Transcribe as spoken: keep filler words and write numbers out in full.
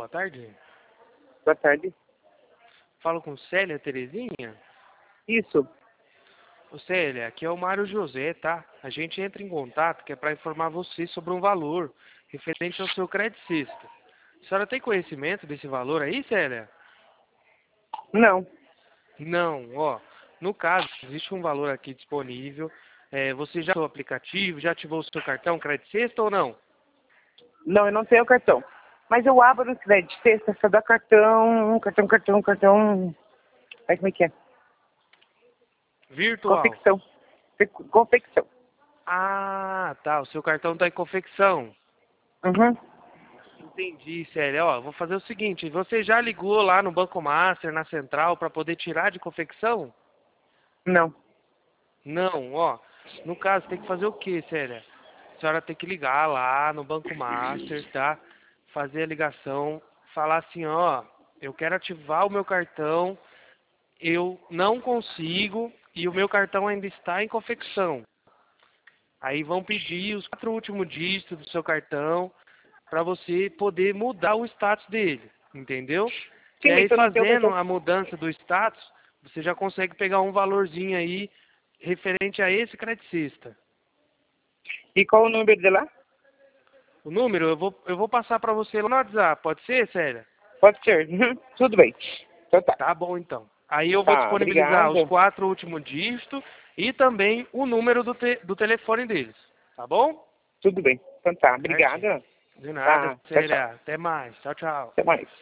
boa tarde. Boa tarde. Falo com Célia Terezinha? Isso. Ô Célia, aqui é o Mário José, tá? A gente entra em contato que é para informar você sobre um valor referente ao seu credicista. A senhora tem conhecimento desse valor aí, Célia? Não. Não, ó. No caso, existe um valor aqui disponível. É, você já usou o aplicativo, já ativou o seu cartão credicista ou não? Não, eu não tenho cartão. Mas eu abro no crédito sexta, só dá cartão, cartão, cartão, cartão. Aí como é que é? Virtual. Confecção. Confecção. Ah, tá. O seu cartão tá em confecção. Uhum. Entendi, Célia. Ó, vou fazer o seguinte, você já ligou lá no Banco Master, na central, para poder tirar de confecção? Não. Não, ó. No caso, tem que fazer o quê, Célia? A senhora tem que ligar lá no Banco Master, tá? Fazer a ligação, falar assim, ó, eu quero ativar o meu cartão, eu não consigo e o meu cartão ainda está em confecção. Aí vão pedir os quatro últimos dígitos do seu cartão para você poder mudar o status dele, entendeu? Sim, E mas aí eu não tenho fazendo cartão. a mudança do status, você já consegue pegar um valorzinho aí referente a esse credicista. E qual o número de lá? O número eu vou, eu vou passar para você lá no WhatsApp, pode ser, Célia? Pode ser. Uhum. Tudo bem. Então tá. Tá bom então. Aí eu vou Tá, disponibilizar os obrigado. quatro últimos dígitos e também o número do, te, do telefone deles, tá bom? Tudo bem. Então tá, Certinho. obrigado. De nada, Tá, tchau, tchau. Célia. Até mais. Tchau, tchau. Até mais.